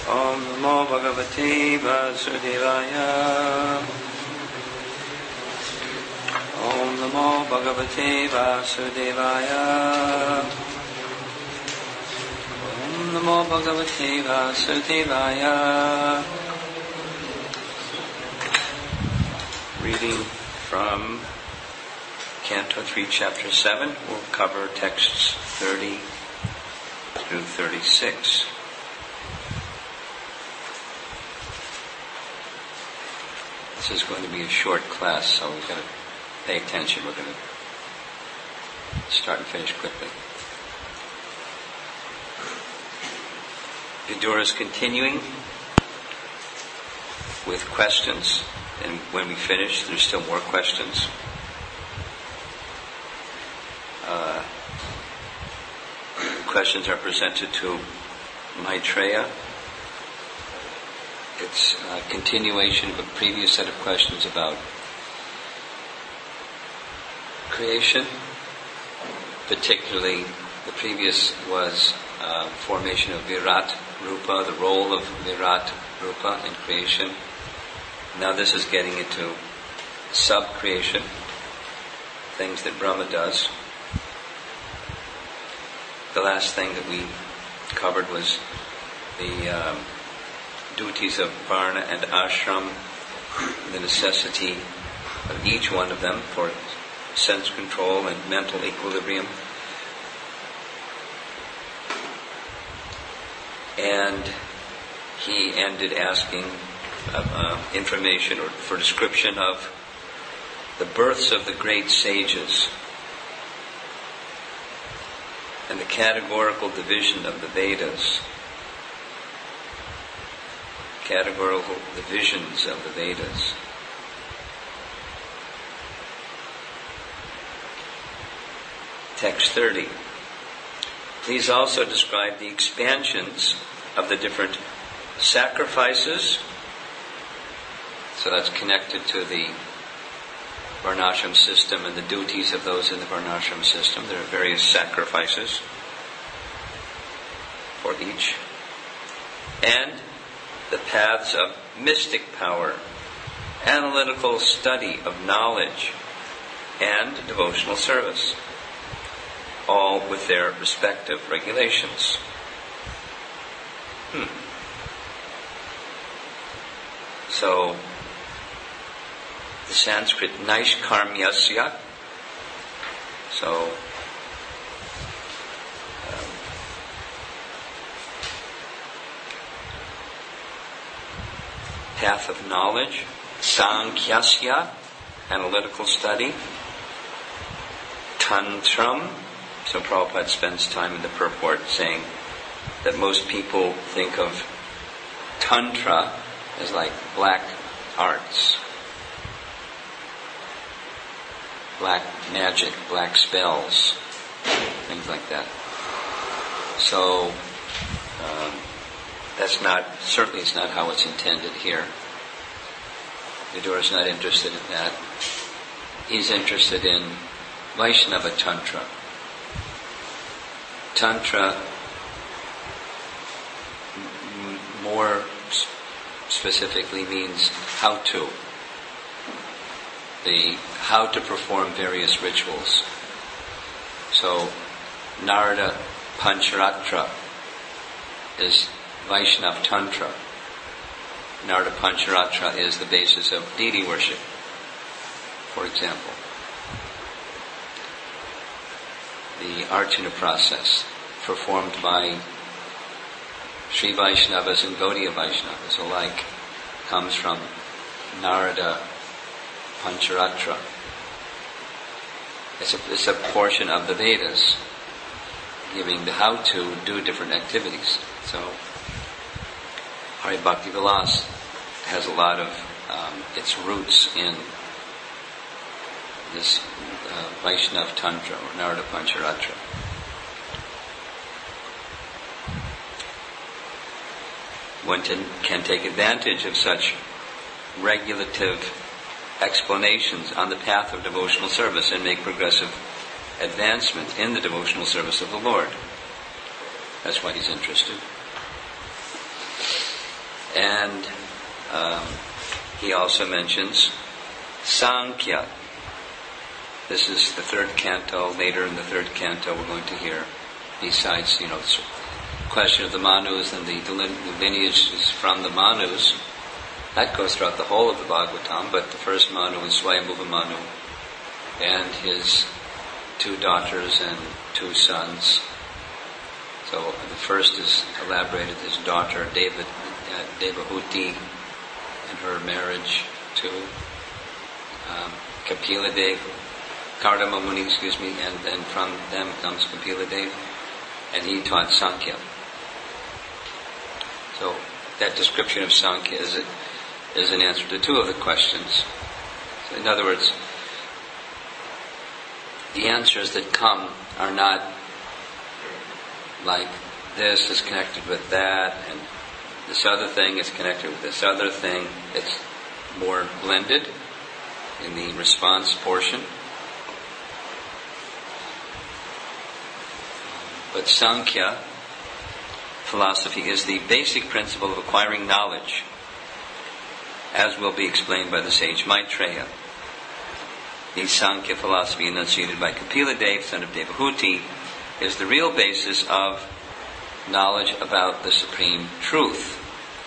Om Namo Bhagavate Vasudevaya. Om Namo Bhagavate Vasudevaya. Om Namo Bhagavate Vasudevaya. Reading from Canto 3, Chapter 7. We'll cover texts 30 through 36. This is going to be a short class, so we've got to pay attention. We're going to start and finish quickly. Vidura is continuing with questions, and when we finish, there's still more questions. Questions are presented to Maitreya. It's a continuation of a previous set of questions about creation. Particularly, the previous was formation of Virat Rupa, the role of Virat Rupa in creation. Now this is getting into sub-creation, things that Brahma does. The last thing that we covered was the duties of Varna and Ashram, the necessity of each one of them for sense control and mental equilibrium. And he ended asking information or for description of the births of the great sages and the categorical division of the Vedas. Categorical divisions of the Vedas. Text 30. Please also describe the expansions of the different sacrifices. So that's connected to the Varnashram system and the duties of those in the Varnashram system. There are various sacrifices for each. And the paths of mystic power, analytical study of knowledge, and devotional service, all with their respective regulations. So, the Sanskrit Naishkarmyasya, so path of knowledge, Sankhyaśya, analytical study, Tantram, so Prabhupada spends time in the purport saying that most people think of Tantra as like black arts, black magic, black spells, things like that. So, certainly it's not how it's intended here. Vidura is not interested in that. He's interested in Vaishnava Tantra. Tantra, more specifically, means how to. How to perform various rituals. So, Narada Pancharatra is Vaishnava Tantra. Narada Pancharatra is the basis of deity worship, for example. The Archana process performed by Sri Vaishnavas and Gaudiya Vaishnavas alike comes from Narada Pancharatra. It's a portion of the Vedas giving the how to do different activities. So Hari Bhakti Vilas has a lot of its roots in this Vaishnava Tantra or Narada Pancharatra. One can take advantage of such regulative explanations on the path of devotional service and make progressive advancement in the devotional service of the Lord. That's why he's interested. And he also mentions Sankhya. This is the third canto. Later in the third canto we're going to hear, besides, the question of the Manus and the lineage is from the Manus. That goes throughout the whole of the Bhagavatam, but the first Manu is Swayambhuva Manu and his 2 daughters and 2 sons. So the first is elaborated, his daughter Devahuti and her marriage to Kapila Dev, Kardama Muni, and then from them comes Kapila Dev, and he taught Sankhya. So that description of Sankhya is an answer to 2 of the questions. So in other words, the answers that come are not like this is connected with that, and this other thing is connected with this other thing. It's more blended in the response portion. But Sankhya philosophy is the basic principle of acquiring knowledge, as will be explained by the sage Maitreya. The Sankhya philosophy enunciated by Kapila Dev, son of Devahuti, is the real basis of knowledge about the Supreme Truth.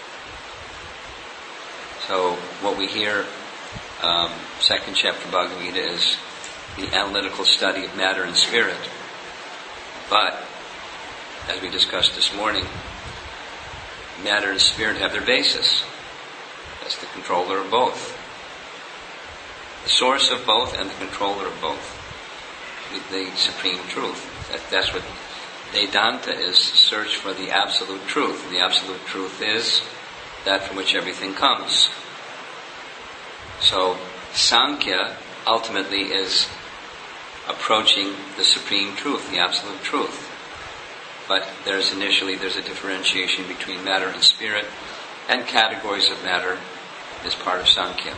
So what we hear, second chapter of Bhagavad Gita, is the analytical study of matter and spirit. But, as we discussed this morning, matter and spirit have their basis. That's the controller of both. The source of both and the controller of both. The Supreme Truth. That's what Vedanta is, search for the absolute truth. And the absolute truth is that from which everything comes. So, Sankhya ultimately is approaching the Supreme Truth, the absolute truth. But there's a differentiation between matter and spirit, and categories of matter is part of Sankhya.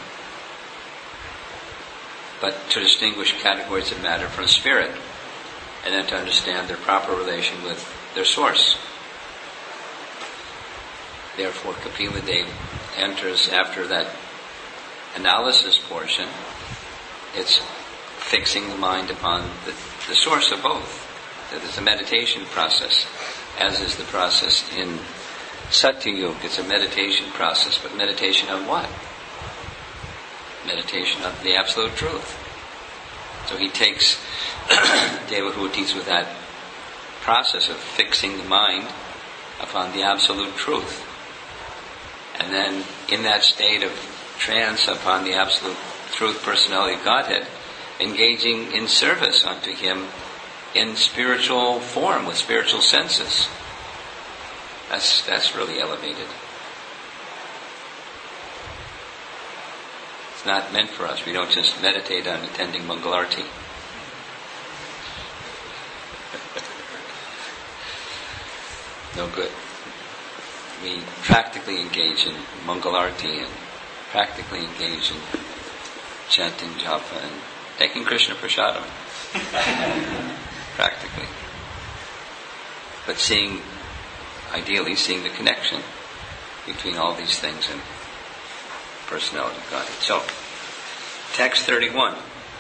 But to distinguish categories of matter from spirit, and then to understand their proper relation with their source. Therefore, Kapila Dev enters after that analysis portion. It's fixing the mind upon the source of both. It's a meditation process, as is the process in Satya Yuga. It's a meditation process, but meditation on what? Meditation on the absolute truth. So he takes Devahuti's with that process of fixing the mind upon the absolute truth. And then in that state of trance upon the absolute truth, personality of Godhead, engaging in service unto Him in spiritual form, with spiritual senses. That's really elevated. It's not meant for us. We don't just meditate on attending Mangalarti. No good. We practically engage in Mangalarti and practically engage in chanting japa and taking Krishna prasadam. Practically. But ideally seeing the connection between all these things and personality of Godhead. So, text 31.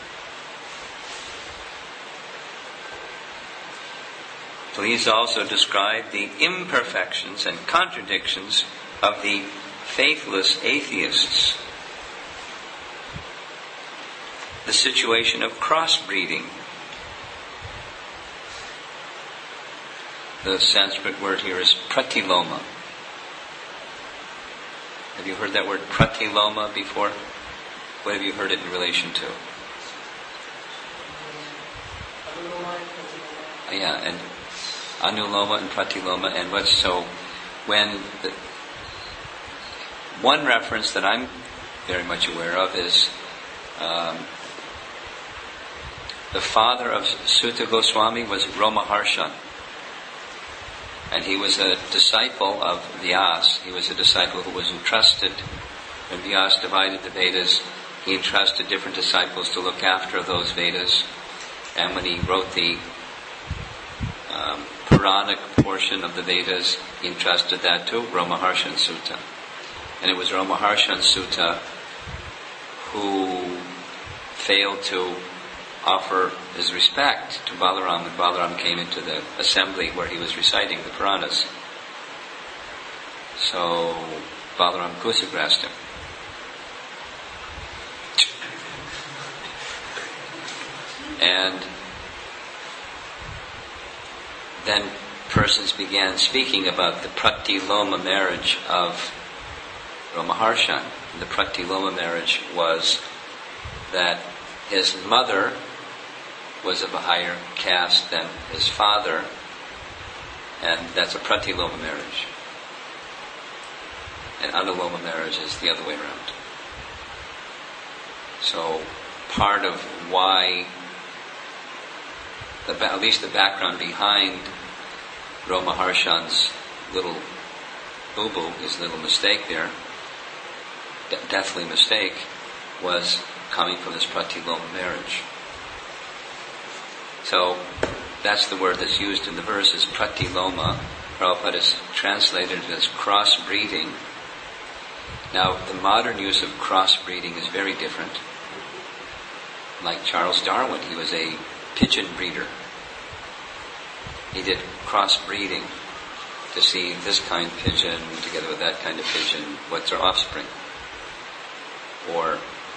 Please also describe the imperfections and contradictions of the faithless atheists. The situation of crossbreeding. The Sanskrit word here is pratiloma. Have you heard that word pratiloma before? What have you heard it in relation to? Yeah, and anuloma and pratiloma, and what's so when one reference that I'm very much aware of is the father of Sutta Goswami was Romaharshan. And he was a disciple of Vyas. He was a disciple who was entrusted, when Vyas divided the Vedas, he entrusted different disciples to look after those Vedas. And when he wrote the Puranic portion of the Vedas, he entrusted that to Romaharshan Sutta. And it was Ramaharshan Sutta who failed to offer his respect to Balaram when Balaram came into the assembly where he was reciting the Puranas. So Balaram kusagrased him. And then persons began speaking about the Pratiloma marriage of Ramaharshan. The Pratiloma marriage was that his mother was of a higher caste than his father, and that's a Pratiloma marriage. And Anuloma marriage is the other way around. So part of why, at least the background behind Ramaharshan's little boo-boo, his little mistake there, deathly mistake, was coming from this Pratiloma marriage. So that's the word that's used in the verse, is Pratiloma. Prabhupada has translated it as crossbreeding. Now, the modern use of crossbreeding is very different. Like Charles Darwin, he was a pigeon breeder. He did crossbreeding to see this kind of pigeon together with that kind of pigeon, what's their offspring. Or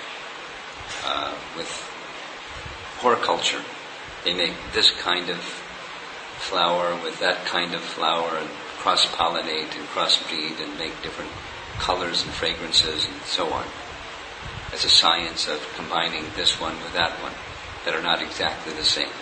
with horticulture, they make this kind of flower with that kind of flower and cross-pollinate and crossbreed and make different colors and fragrances and so on. As a science of combining this one with that one that are not exactly the same.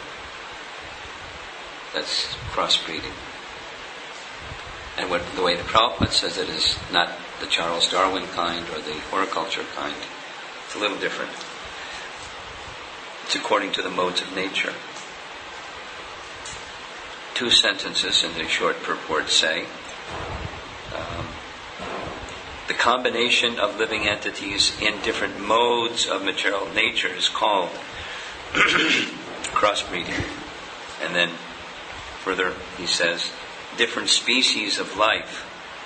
That's crossbreeding. And the way the Prabhupada says it is not the Charles Darwin kind or the horticulture kind. It's a little different. It's according to the modes of nature. 2 sentences in the short purport say, the combination of living entities in different modes of material nature is called crossbreeding. And then further he says, different species of life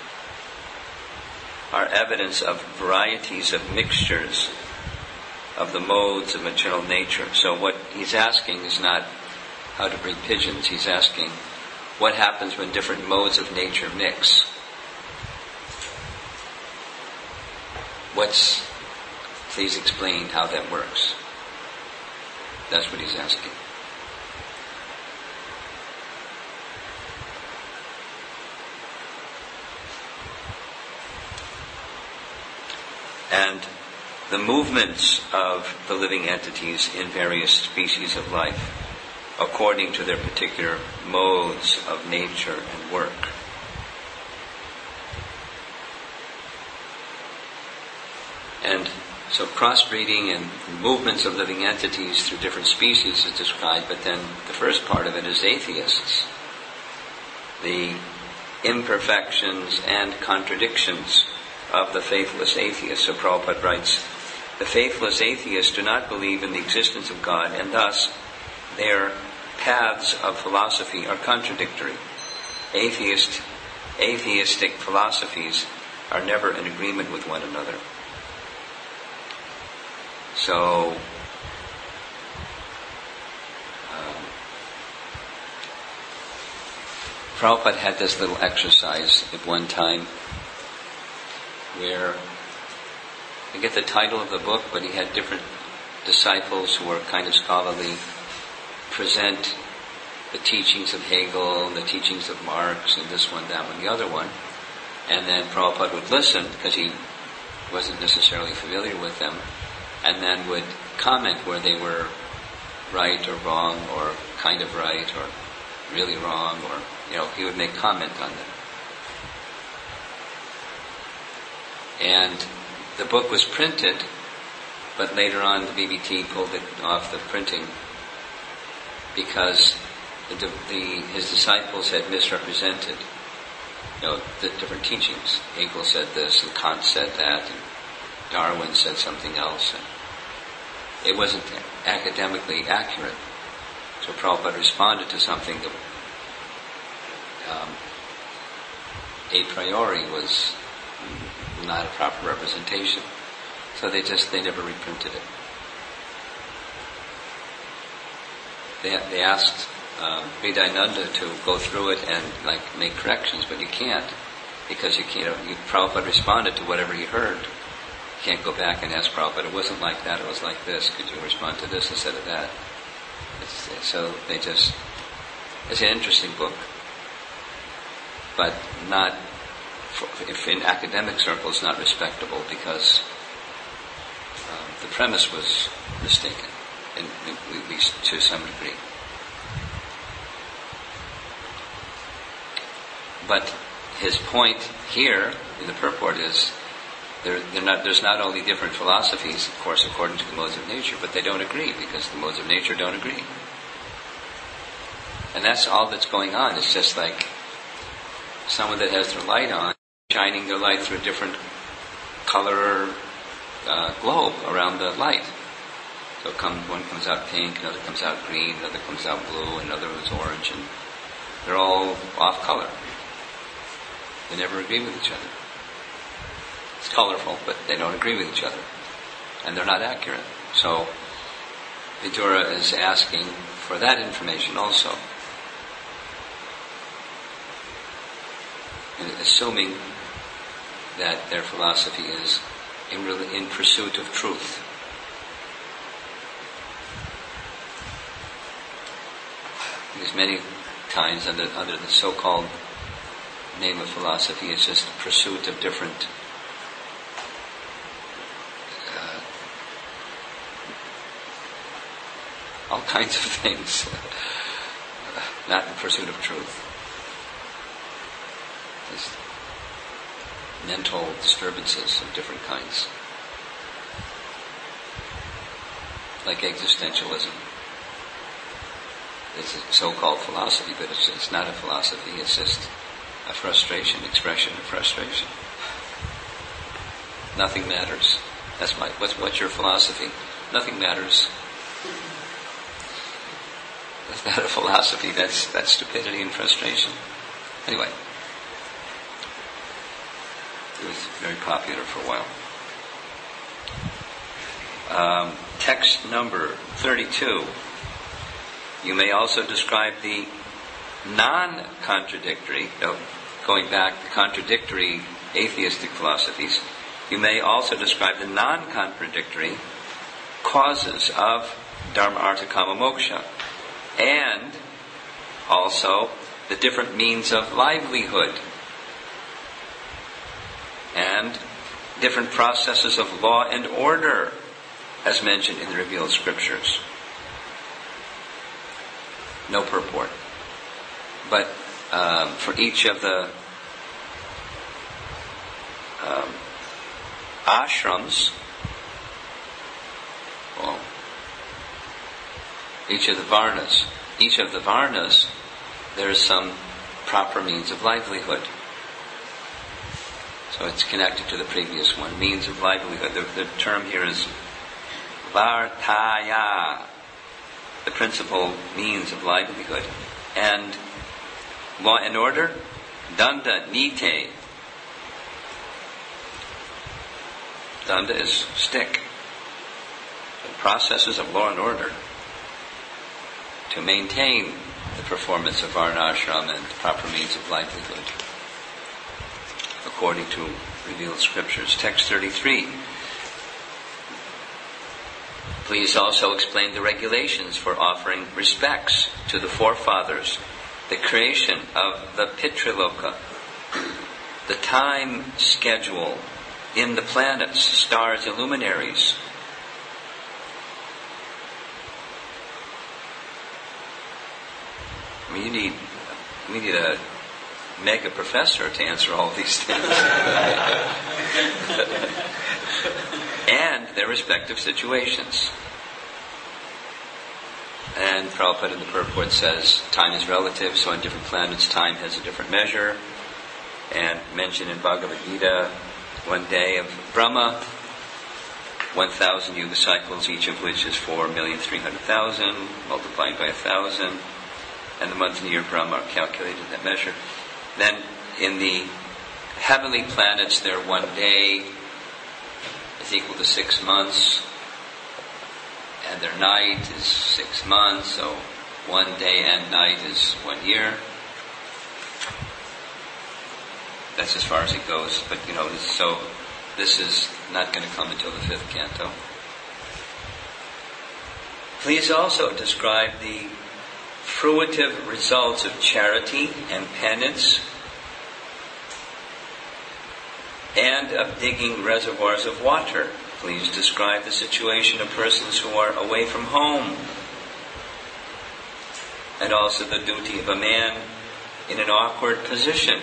are evidence of varieties of mixtures of the modes of material nature. So what he's asking is not how to breed pigeons. He's asking what happens when different modes of nature mix. Please explain how that works. That's what he's asking. And the movements of the living entities in various species of life, according to their particular modes of nature and work. And so crossbreeding and movements of living entities through different species is described, but then the first part of it is atheists. The imperfections and contradictions of the faithless atheists. So Prabhupada writes, the faithless atheists do not believe in the existence of God, and thus their paths of philosophy are contradictory. Atheistic philosophies are never in agreement with one another. So, Prabhupada had this little exercise at one time where, I forget the title of the book, but he had different disciples who were kind of scholarly present the teachings of Hegel, the teachings of Marx, and this one, that one, the other one. And then Prabhupada would listen, because he wasn't necessarily familiar with them, and then would comment where they were right or wrong, or kind of right, or really wrong, or, he would make comment on them. And the book was printed, but later on the BBT pulled it off the printing because his disciples had misrepresented, the different teachings. Hegel said this, and Kant said that, and Darwin said something else, and it wasn't academically accurate. So Prabhupada responded to something that a priori was not a proper representation. So they never reprinted it. They asked Vidayananda to go through it and make corrections, but you can't, because Prabhupada responded to whatever he heard. You can't go back and ask Prabhupada, it wasn't like that, it was like this, could you respond to this instead of that? It's an interesting book, but if in academic circles, not respectable, because the premise was mistaken, at least to some degree. But his point here in the purport is there's not only different philosophies, of course, according to the modes of nature, but they don't agree, because the modes of nature don't agree. And that's all that's going on. It's just like someone that has their light on, shining their light through a different color globe around the light. So one comes out pink, another comes out green, another comes out blue, another is orange, and they're all off color. They never agree with each other. It's colorful, but they don't agree with each other. And they're not accurate. So Vidura is asking for that information also. And assuming that their philosophy is in pursuit of truth. Because many times under the so-called name of philosophy, it's just the pursuit of different all kinds of things, not the pursuit of truth. Just mental disturbances of different kinds, like existentialism. It's a so-called philosophy, but it's not a philosophy. It's just a frustration, expression of frustration. Nothing matters. That's what's your philosophy? Nothing matters. That's not a philosophy. That's stupidity and frustration. Anyway, it was very popular for a while. Text number 32. You may also describe the non-contradictory, going back to contradictory atheistic philosophies, you may also describe the non-contradictory causes of Dharma, Artha, Kama, Moksha, and also the different means of livelihood and different processes of law and order as mentioned in the revealed scriptures. No purport. But for each of the ashrams, each of the varnas, there is some proper means of livelihood. So it's connected to the previous one, means of livelihood. The term here is vartaya, the principal means of livelihood. And law and order, danda nite. Danda is stick. The processes of law and order to maintain the performance of varnashram and proper means of livelihood, according to revealed scriptures. Text 33. Please also explain the regulations for offering respects to the forefathers, the creation of the Pitriloka, the time schedule in the planets, stars, and luminaries. I mean, we need a mega professor to answer all these things. And their respective situations. And Prabhupada in the purport says time is relative, so on different planets time has a different measure. And mentioned in Bhagavad Gita, 1 day of Brahma, 1,000 yuga cycles, each of which is 4,300,000, multiplied by 1,000, and the month and year of Brahma are calculated in that measure. Then in the heavenly planets, their one day is equal to 6 months, and their night is 6 months, so 1 day and night is 1 year. That's as far as it goes, but so this is not going to come until the 5th canto. Please also describe the fruitive results of charity and penance, and of digging reservoirs of water. Please describe the situation of persons who are away from home, and also the duty of a man in an awkward position.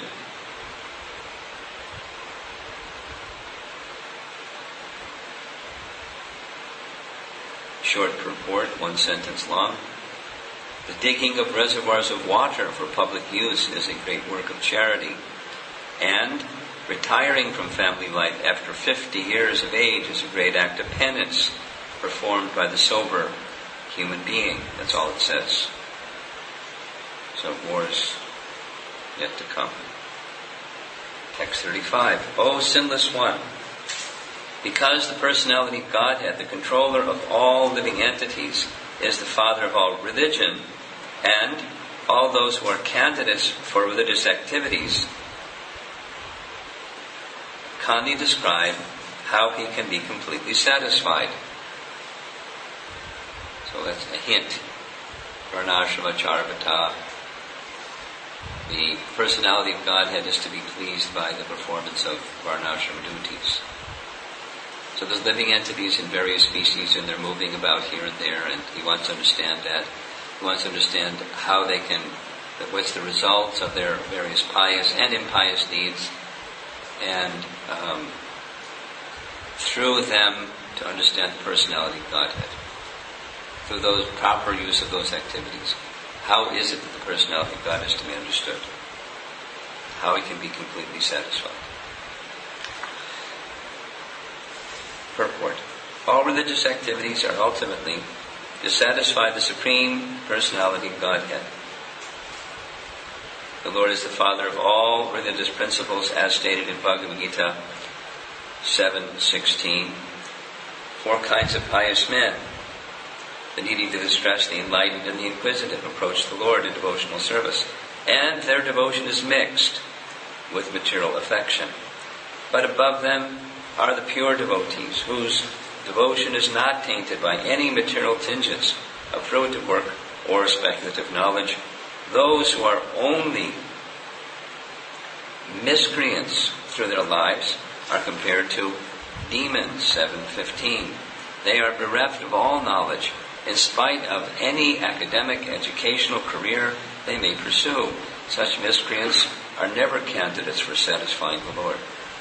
Short purport, 1 sentence long. The digging of reservoirs of water for public use is a great work of charity, and retiring from family life after 50 years of age is a great act of penance performed by the sober human being. That's all it says. So war's yet to come. Text 35. O sinless one, because the personality of Godhead, the controller of all living entities, is the father of all religion, and all those who are candidates for religious activities, kindly describe how he can be completely satisfied. So that's a hint. Varnashrama Charvata. The personality of Godhead is to be pleased by the performance of Varnashrama duties. So there's living entities in various species, and they're moving about here and there, and he wants to understand that. He wants to understand how they can, what's the results of their various pious and impious deeds, and through them to understand the personality of Godhead. Through those proper use of those activities. How is it that the personality of God is to be understood? How it can be completely satisfied. Purport. All religious activities are ultimately to satisfy the Supreme Personality of Godhead. The Lord is the Father of all religious principles, as stated in Bhagavad Gita 7:16. 4 kinds of pious men: the needy, the distressed, the enlightened, and the inquisitive, approach the Lord in devotional service, and their devotion is mixed with material affection. But above them are the pure devotees, whose devotion is not tainted by any material tinges of fruitive work or speculative knowledge. Those who are only miscreants through their lives are compared to demons, 7:15. They are bereft of all knowledge, in spite of any academic, educational career they may pursue. Such miscreants are never candidates for satisfying the Lord.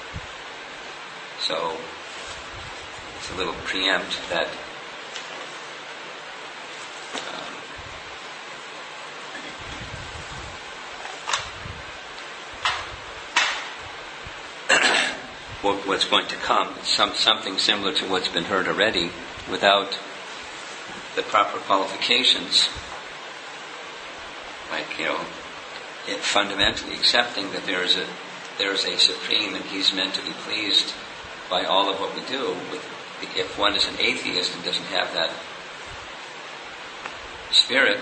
So, it's a little preempt that what's going to come, something similar to what's been heard already, without the proper qualifications, like, fundamentally accepting that there is a supreme and he's meant to be pleased by all of what we do. If one is an atheist and doesn't have that spirit,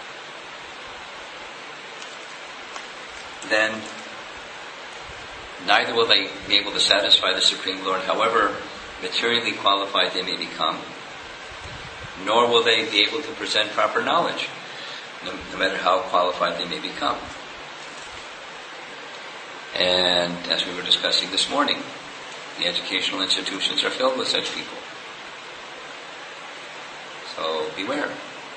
then neither will they be able to satisfy the Supreme Lord, however materially qualified they may become, nor will they be able to present proper knowledge, no matter how qualified they may become. And as we were discussing this morning, the educational institutions are filled with such people. So beware.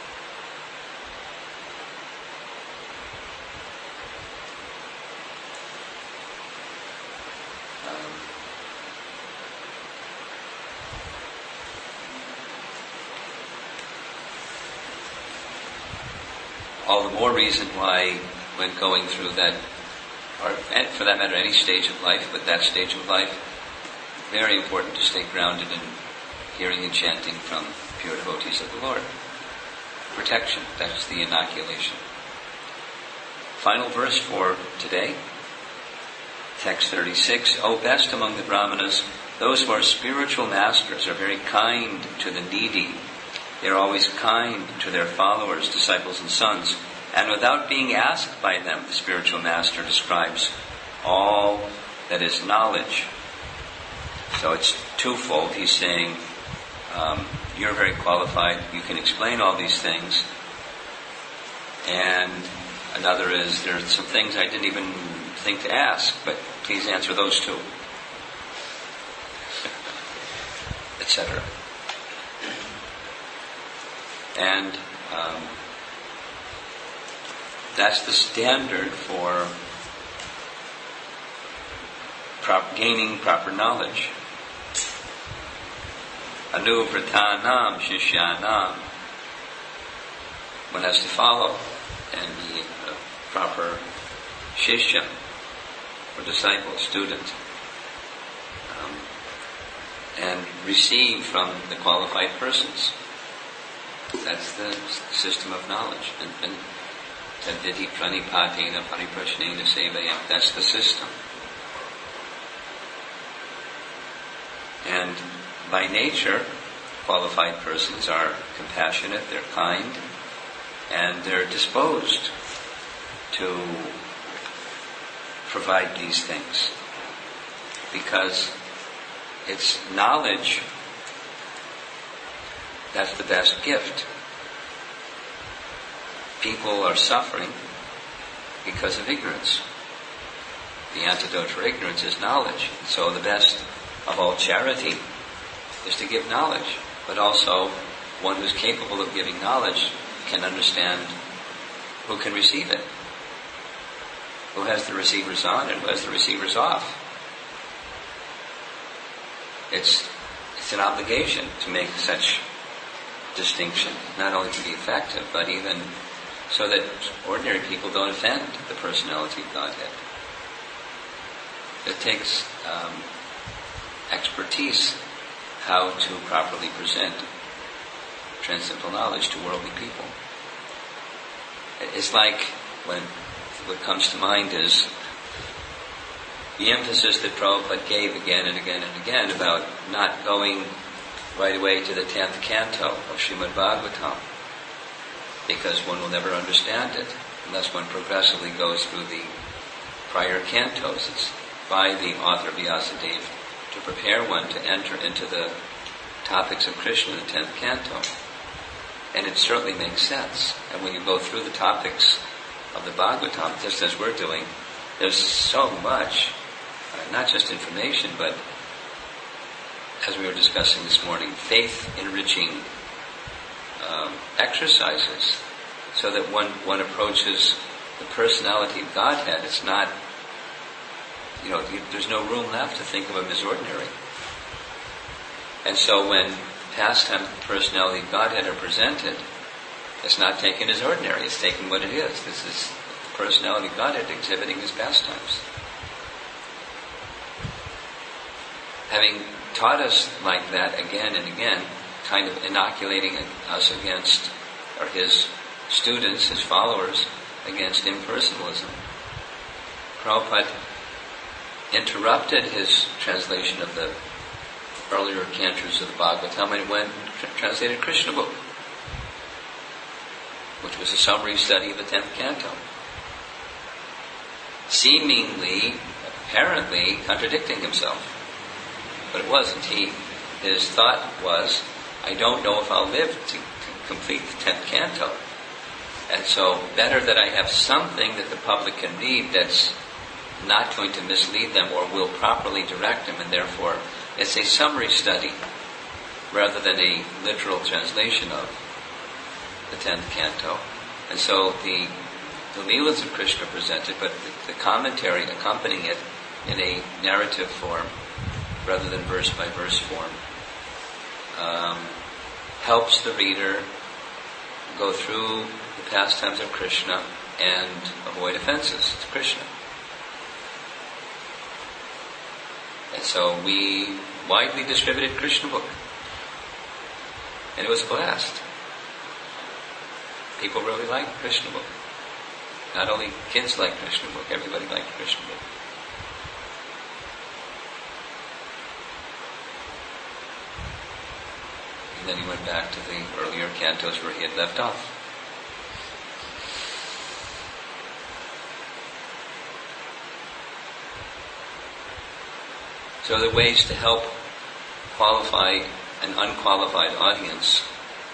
All the more reason why, when going through that, or for that matter, any stage of life, but that stage of life, very important to stay grounded in hearing and chanting from pure devotees of the Lord. Protection, that's the inoculation. Final verse for today, Text 36, O best among the Brahmanas, those who are spiritual masters are very kind to the needy. They are always kind to their followers, disciples and sons. And without being asked by them, the spiritual master describes all that is knowledge. So it's twofold. He's saying, you're very qualified, you can explain all these things. And another is, there are some things I didn't even think to ask, but please answer those too. Etc. And that's the standard for gaining proper knowledge. Anuvritanam shishyanam. One has to follow and be a proper shishya, or disciple, student, and receive from the qualified persons. That's the system of knowledge. And tadviti pranipatena pariprashnena sevayam. That's the system. And by nature, qualified persons are compassionate, they're kind, and they're disposed to provide these things. Because it's knowledge that's the best gift. People are suffering because of ignorance. The antidote for ignorance is knowledge. So the best of all charity is to give knowledge. But also, one who's capable of giving knowledge can understand who can receive it. Who has the receivers on and who has the receivers off. It's an obligation to make such distinction, not only to be effective, but even so that ordinary people don't offend the personality of Godhead. It takes expertise how to properly present transcendental knowledge to worldly people. It's like what comes to mind is the emphasis that Prabhupada gave again and again and again about not going right away to the 10th canto of Srimad Bhagavatam, because one will never understand it unless one progressively goes through the prior cantos. It's by the author Vyasadeva to prepare one to enter into the topics of Krishna in the 10th canto. And it certainly makes sense. And when you go through the topics of the Bhagavatam, just as we're doing, there's so much, not just information, but as we were discussing this morning, faith-enriching exercises, so that one approaches the personality of Godhead. It's not, there's no room left to think of him as ordinary. And so when pastimes of the personality of Godhead are presented, it's not taken as ordinary, it's taken what it is. This is the personality of Godhead exhibiting his pastimes. Having taught us like that again and again, kind of inoculating us against, or his students, his followers, against impersonalism. Prabhupada interrupted his translation of the earlier cantos of the Bhagavatam and went and translated Krishna book, which was a summary study of the 10th canto. Seemingly, apparently, contradicting himself. But it wasn't. His thought was, I don't know if I'll live to complete the 10th canto. And so, better that I have something that the public can read that's not going to mislead them or will properly direct them, and therefore it's a summary study rather than a literal translation of the 10th canto. And so the Leelas of Krishna presented, but the commentary accompanying it in a narrative form rather than verse-by-verse form, helps the reader go through the pastimes of Krishna and avoid offenses to Krishna. And so we widely distributed Krishna book. And it was a blast. People really liked Krishna book. Not only kids liked Krishna book, everybody liked Krishna book. And then he went back to the earlier cantos where he had left off. So the ways to help qualify an unqualified audience,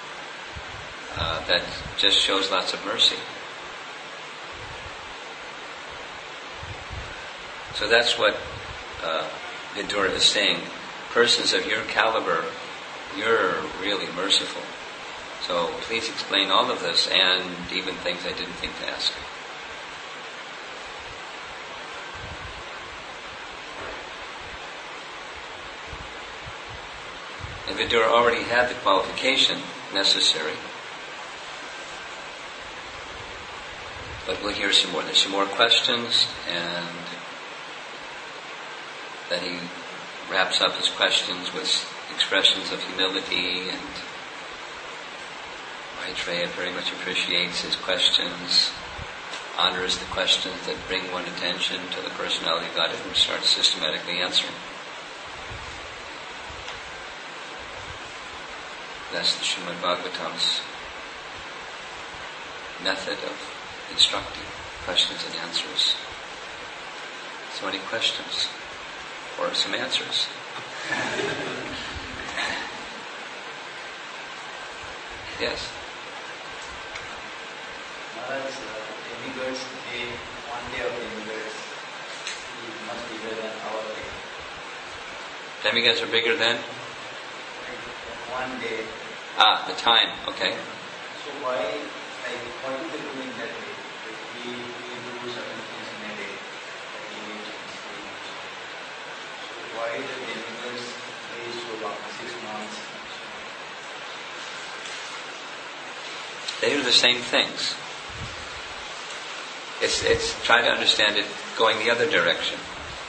that just shows lots of mercy. So that's what Vidura is saying. Persons of your caliber, you're really merciful. So please explain all of this and even things I didn't think to ask. And Vidura already had the qualification necessary. But we'll hear some more. There's some more questions, and then he wraps up his questions with expressions of humility, and Maitreya very much appreciates his questions, honors the questions that bring one attention to the personality of God, and starts systematically answering. That's the Srimad Bhagavatam's method of instructing questions and answers. So many questions, or some answers. Yes? Maharaj, demigods, one day of demigods is much bigger than our day. Demigods are bigger than? One day. The time, okay. So why, what is the doing that way? We do certain things in a day, like eat, sleep. So why the demigods days so long, 6 months? They do the same things. It's try to understand it going the other direction.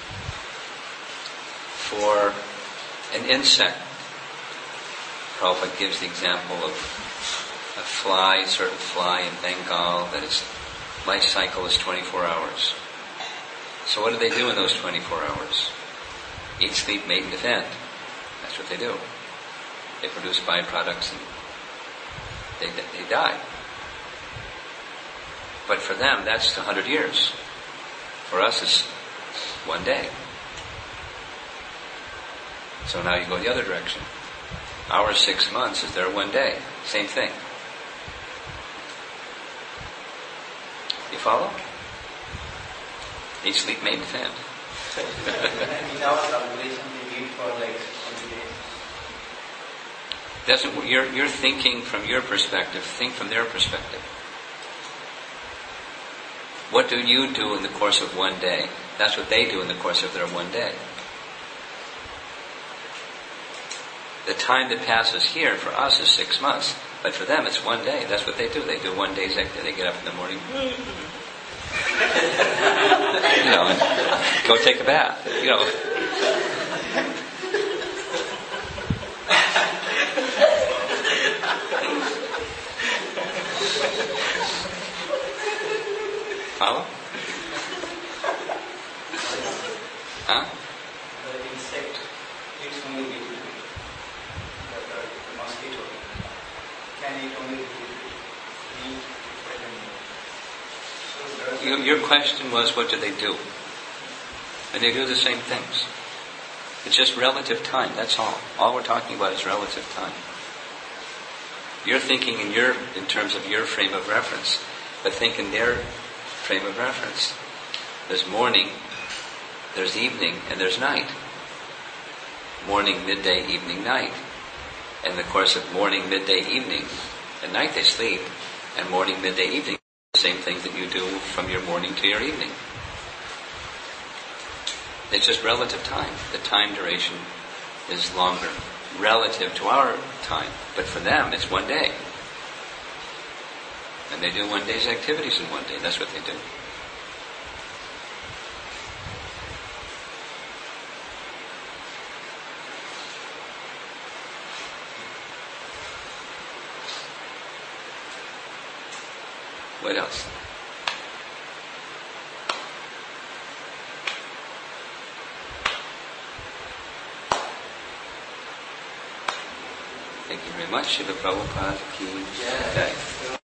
For an insect, Prabhupada gives the example of a fly, certain fly in Bengal, that its life cycle is 24 hours. So what do they do in those 24 hours? Eat, sleep, mate, and defend. That's what they do. They produce byproducts and they die. But for them, that's 100 years. For us, it's one day. So now you go the other direction. Our 6 months is their one day. Same thing. You follow? Eat, sleep, mate, and defend. In our calculation, we eat for like 20 days. You're thinking from your perspective. Think from their perspective. What do you do in the course of one day? That's what they do in the course of their one day. The time that passes here for us is 6 months, but for them it's one day. That's what they do. They do one day's activity. They get up in the morning, and go take a bath. Follow? Huh? The insect eats only little bit. The mosquito can eat only little bit. Your question was, what do they do? And they do the same things. It's just relative time, that's all. All we're talking about is relative time. You're thinking in terms of your frame of reference, but think in their frame of reference. There's morning, there's evening, and there's night. Morning, midday, evening, night. In the course of morning, midday, evening, at night they sleep, and morning, midday, evening, the same thing that you do from your morning to your evening. It's just relative time. The time duration is longer relative to our time, but for them it's one day. And they do one day's activities in one day. That's what they do. What else? Thank you very much. Srila Prabhupada ki jai.